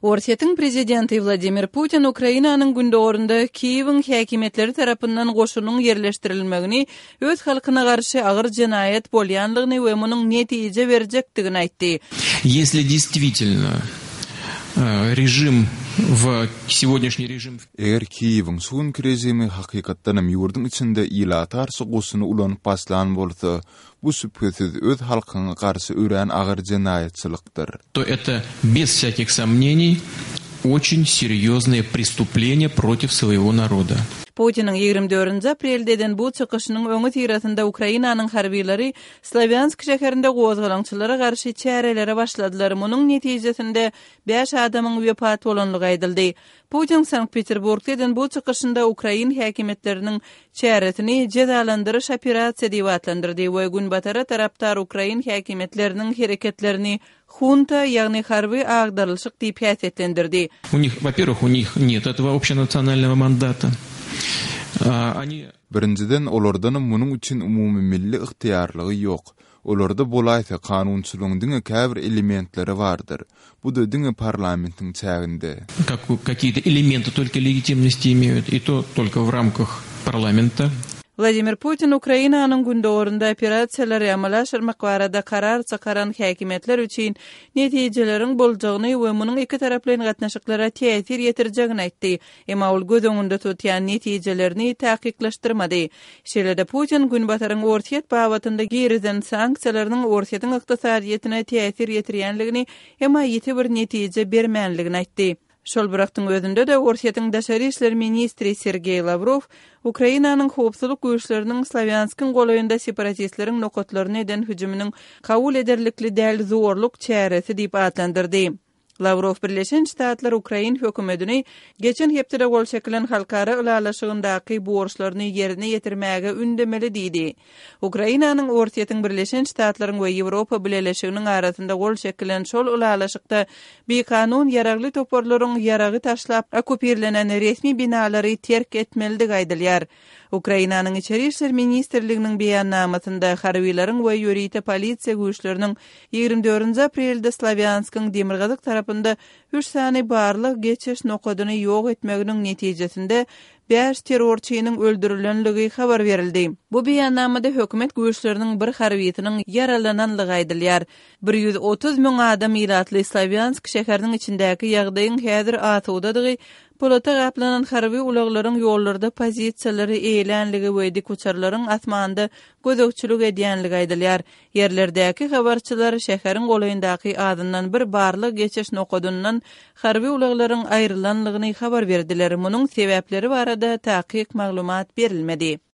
Orsiyatyň prezidenti Vladimir Putin Ukrainanyň gündogorunda Kiýewiň häkimetleri tarapyndan goşunyň yerleşdirilmegini öz halkyna garşy agyr jinayet bolýanlygyny we munyň netije berjekdigini aýtdy. Если действительно режим в сегодняшний режим Eger Kiýewiň suwunky rejimi hakykatdanam ýurdun içinde ýylatar sogusyny ulanyp baslan bolsa, bu süpesiz öz halkyna garşy ören agyr jinayetçilikdir. То это без всяких сомнений очень серьезные преступления против своего народа. Putinin 24 aprelde eden bu çykyşynyň öňü tiratynda Ukrainanyň harbiýleri Slaviansk şäherinde gozgalançylara garşy çärelere başladylar. Munyň netijesinde 5 adamyň wepat bolanlygy aýdyldy. Putin Sankt-Peterburgda eden bu çykyşynda Ukrain häkimetleriniň çäretini jezalandyryş operasiýa diýip adlandyrdy we günbatara taraptar Ukrain häkimetleriniň hereketlerini хунта, ягъни харби агдарылшык дип хәсетленdirdi. Во-первых, у них нет этого общенационального мандата. Birinciden olardan munyň üçin umumy milli ıhtiýarlygy ýok. Olarda bolaýsa kanunçylygyň diňe käbir elementleri bardyr. Bu da diňe parlamentiň çäginde. Какие-то элементы только легитимности имеют, и то только в рамках парламента. Vladimir Putin Ukrainanyň gündogorunda operasiýalary amala aşyrmak barada karar çykaran häkimetler üçin netijeleriň boljagyny we munyň iki taraplyň gatnaşyklara täsir ýetirjegini aýtdy. Emma ol göz öňünde tutýan netijelerini tahkikleşdirmedi. Şeýle-de Putin günbataryň Orsiýet babatynda gerizen sanksiýalarynyň Orsiýetyň ykdysadyýetine täsir ýetirýänligini, emma ýeti bir netije bermänligini aýtdy. Şol bıraktyň özünde de Orsiýetyň daşary işler ministri Sergey Lavrov Ukrainanyň howpsuzlyk güýçleriniň Slavianskyn golaýynda separatistleriň nokatlaryna eden hüjüminiň kabul ederlikli däl zorluk çäresi diýip adlandyrdy. Lavrov Birleşen Ştatlar Ukrain hökümetini geçen hepde gol çekilen halkara ulalaşygyndaky borçlaryny ýerine ýetirmäge ündemeli diýdi. Ukrainanyň Orsiýetyň Birleşen Ştatlaryň we Ýewropa bileşiginiň arasynda gol çekilen şol ulalaşykda bir kanun ýaragly toparlaryň ýaragy taşlap okupirlenen resmi binalary terk etmelidi gaýdylýar. Ukrainanyň içeri işler ministrliginiň beýannamasynda harbiýleriň we ýörite polisiýa güýçleriniň 24 aprelde Slavianskyň demirgazyk tarapynda 3 sany barlyk geçiş nokadyny ýok etmeginiň netijesinde 5 terrorçynyň öldürilenligi habar berildi. Bu beýannamada hökümet güýçleriniň bir harbiýetiniň yaralananlygy aýdylýar. 130 000 adam ýyratly Slaviansk şäheriniň içindäki ýagdaýyň häzir atuwdadygy Polata gaplanan harbi ulaglaryň ýollarda pozisiýalary eýlenligi we dikuçarlaryň asmanda gözökçülük edýänligi aýdylýar. Ýerlerdäki habarçylar şäheriň golaýyndaky adyndan bir barlyk geçiş nokadyndan harbi ulaglaryň aýrylanlygyny habar berdiler. Munyň sebäpleri barada taýyk maglumat berilmedi.